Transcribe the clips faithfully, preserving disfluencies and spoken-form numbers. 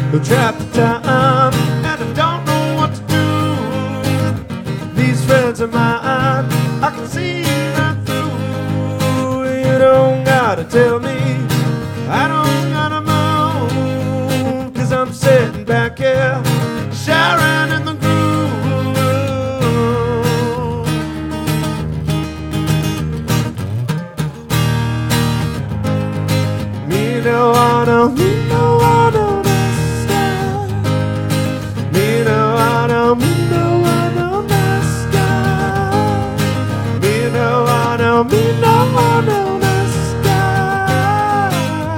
trapped in time, and I don't know what to do. These friends of mine, I can see right through. You don't gotta tell me I don't gotta move, 'cause I'm sitting back here sharing in the groove. Me no wanna, me no wanna understand. Me no wanna, me no wanna understand. Me no wanna, me no wanna understand.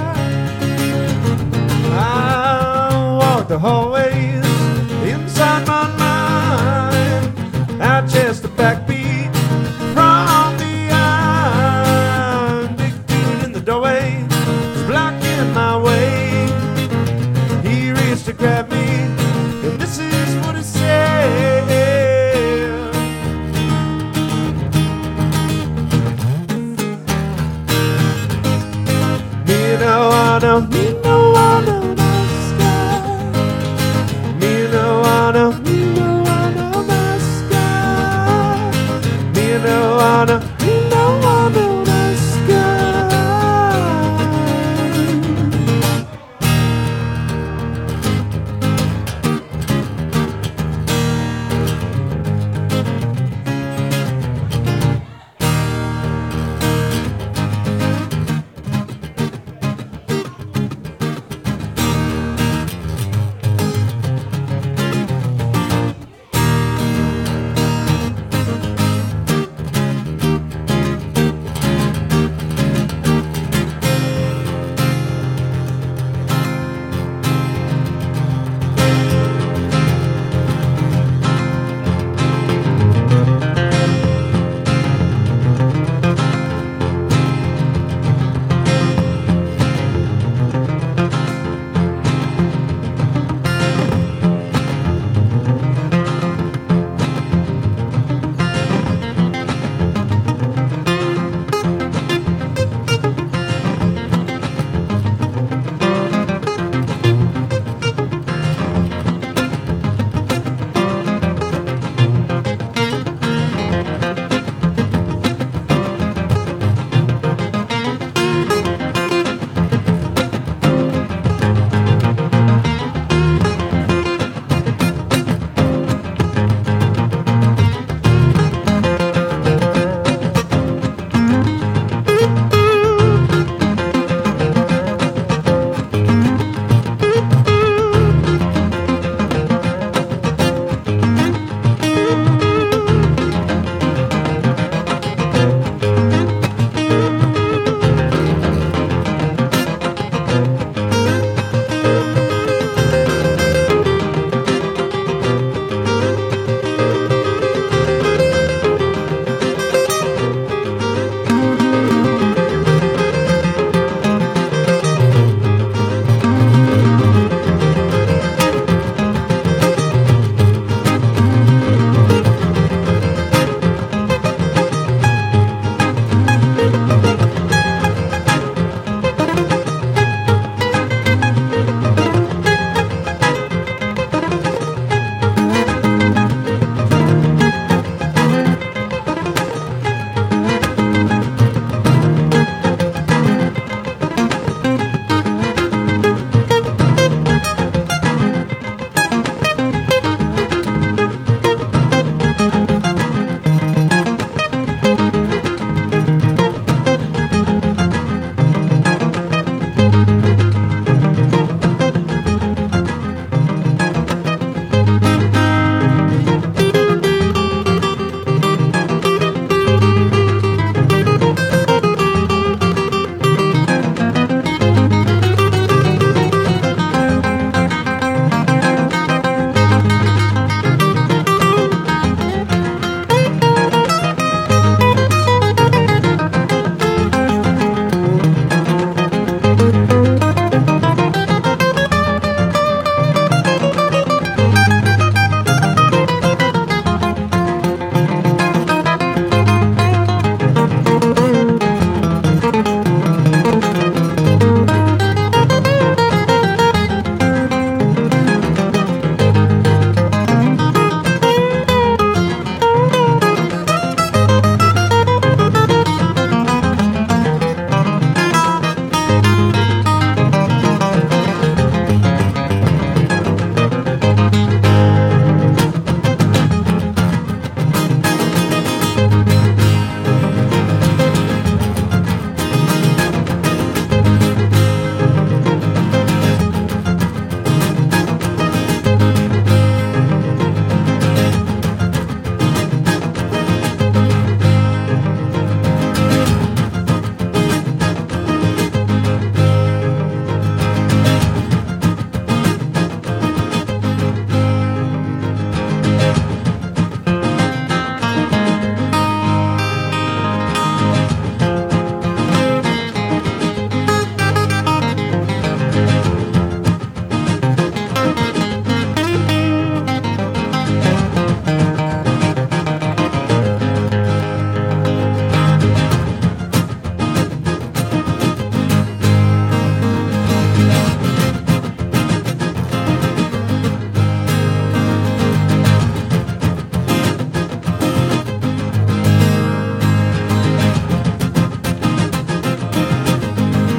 I walk the hallways inside my mind. I chase the backbeat from the eye. Big dude in the doorway is blocking my way. He reached to grab me, and this is what he said. Me no wanna, me